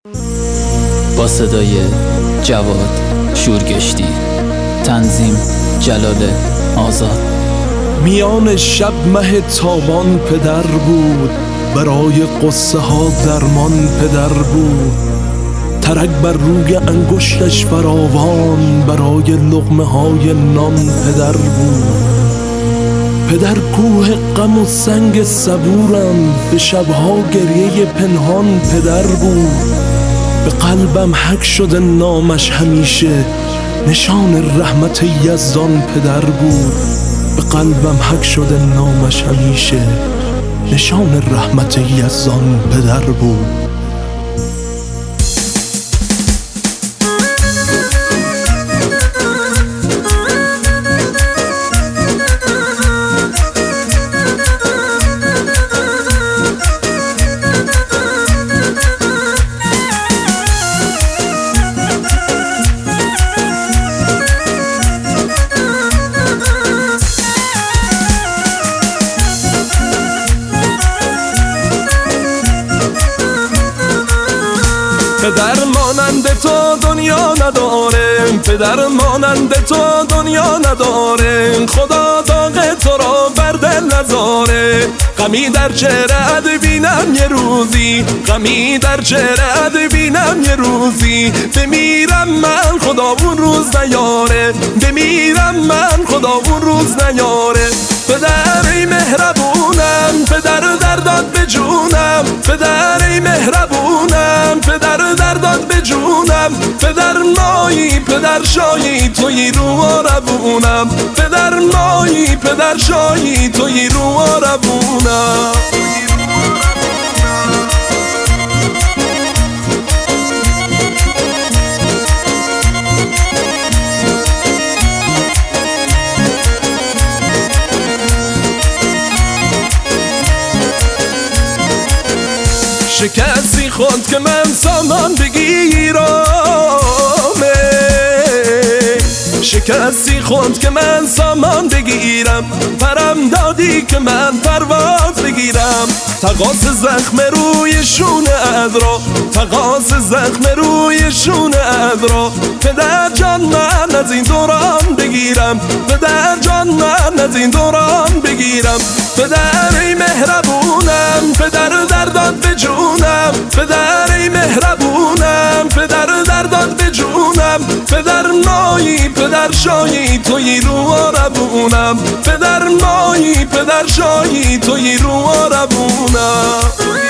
با صدای جواد شورگشتی، تنظیم جلال آزاد. میان شب مه تابان پدر بود، برای قصه ها درمان پدر بود. ترک بر روی انگشتش فراوان، برای لقمه های نان پدر بود. پدر کوه غم و سنگ صبورم، به شبها گریه پنهان پدر بود. به قلبم حک شده نامش همیشه، نشان رحمت یزدان پدر بود. به قلبم حک شده نامش همیشه، نشان رحمت یزدان پدر بود. پدر مانند تو دنیا نداره، پدر مانند تو دنیا نداره. خدا داغ تو را بر دل نذاره. غمی در چهره‌ات بینم یه روزی، غمی در چهره‌ات بینم یه روزی. بمیرم من خدا اون روز نیاره، بمیرم من خدا اون روز نیاره. پدر ای مهربونم، پدر درداد به جونم، پدر ای مهربونم، پدر درداد به جونم. پدر مایی پدر شایی توی رو روونم، پدر مایی پدر شایی توی رو روونم. شکستی خود که من سامان بگیرم، شکستی خود که من سامان بگیرم. پرم دادی که من پرواز بگیرم. تقاس زخم روی شونه را، تقاس زخم روی شونه را. پدر جان من از این دوران بگیرم، پدر جان من از این دوران بگیرم. پدر ای مهربونم، پدر درداد به جونم، پدر ای مهربونم، پدر درداد به جونم. پدر مایی پدر شایی توی رو روونم، پدر مایی پدر شایی توی رو روونم.